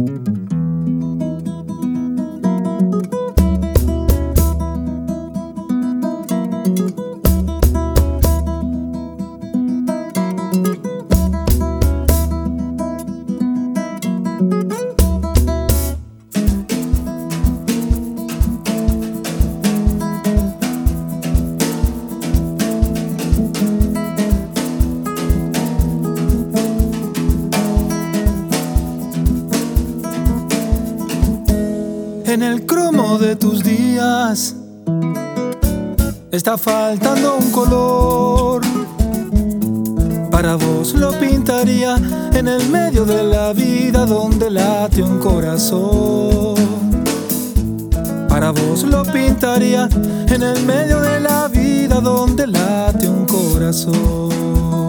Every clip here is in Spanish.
En el cromo de tus días está faltando un color. Para vos lo pintaría en el medio de la vida donde late un corazón. Para vos lo pintaría en el medio de la vida donde late un corazón.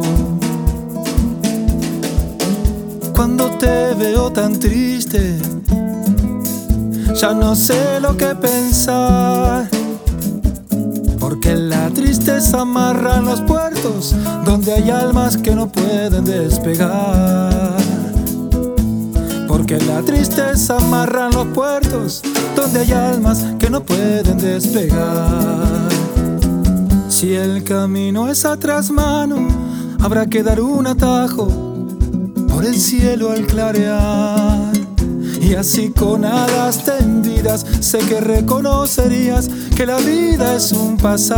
Cuando te veo tan triste, ya no sé lo que pensar, porque la tristeza amarra en los puertos donde hay almas que no pueden despegar. Porque la tristeza amarra en los puertos donde hay almas que no pueden despegar. Si el camino es a trasmano, habrá que dar un atajo por el cielo al clarear. Y así con alas tendidas sé que reconocerías que la vida es un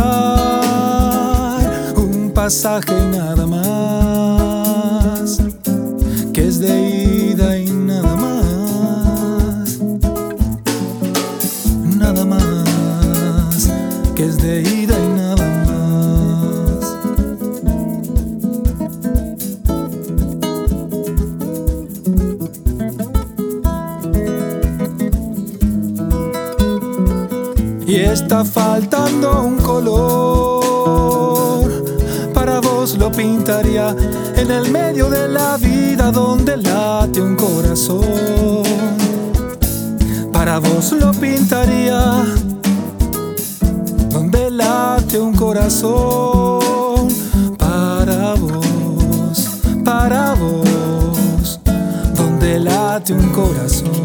pasar, un pasaje y nada más, que es de ida y nada más, nada más, que es de ida y nada más. Y está faltando un color. Para vos lo pintaría en el medio de la vida donde late un corazón. Para vos lo pintaría donde late un corazón. Para vos, donde late un corazón.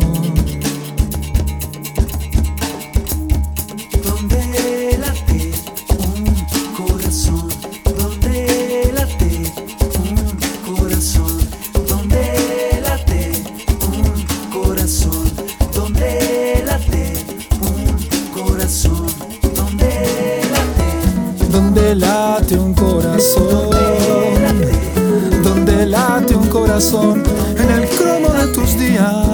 Donde late un corazón, donde late un corazón, en el cromo de tus días.